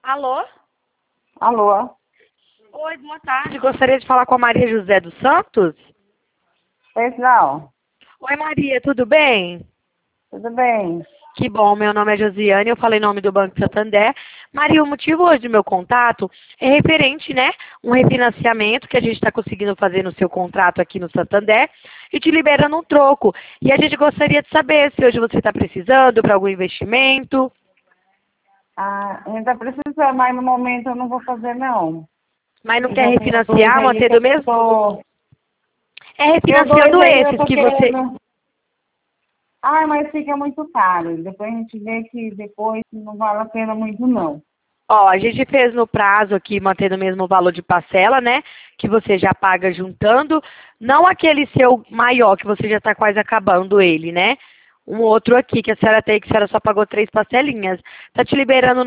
Alô? Alô? Oi, boa tarde. Gostaria de falar com a Maria José dos Santos? Pois não. Oi, Maria, tudo bem? Tudo bem? Que bom, meu nome é Josiane, eu falei em nome do Banco Santander. Maria, o motivo hoje do meu contato é referente, né, um refinanciamento que a gente está conseguindo fazer no seu contrato aqui no Santander e te liberando um troco. E a gente gostaria de saber se hoje você está precisando para algum investimento. Ainda precisa, mas no momento eu não vou fazer, não. Mas não Eu quer já tenho dois refinanciar, aí que mantendo o eu mesmo? tô... É Tenho dois refinanciando aí que eu esses tô que você... querendo... mas fica muito caro. Depois a gente vê que depois não vale a pena muito, não. Ó, a gente fez no prazo aqui, mantendo o mesmo valor de parcela, né? Que você já paga juntando. Não aquele seu maior, que você já está quase acabando ele, né? Um outro aqui que a senhora tem, que a senhora só pagou 3 parcelinhas. Tá te liberando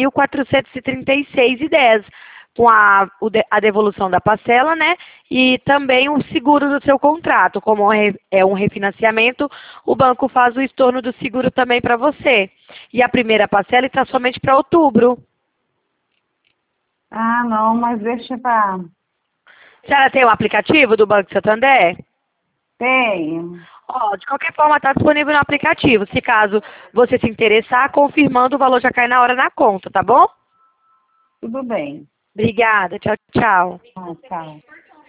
9.436,10 com a devolução da parcela, né? E também o seguro do seu contrato. Como é um refinanciamento, o banco faz o estorno do seguro também para você. E a primeira parcela está somente para outubro. Não, mas deixa pra... A senhora tem o aplicativo do Banco Santander? Tem. Ó, de qualquer forma, está disponível no aplicativo. Se caso você se interessar, confirmando, o valor já cai na hora na conta, tá bom? Tudo bem. Obrigada. Tchau, tchau. Tchau.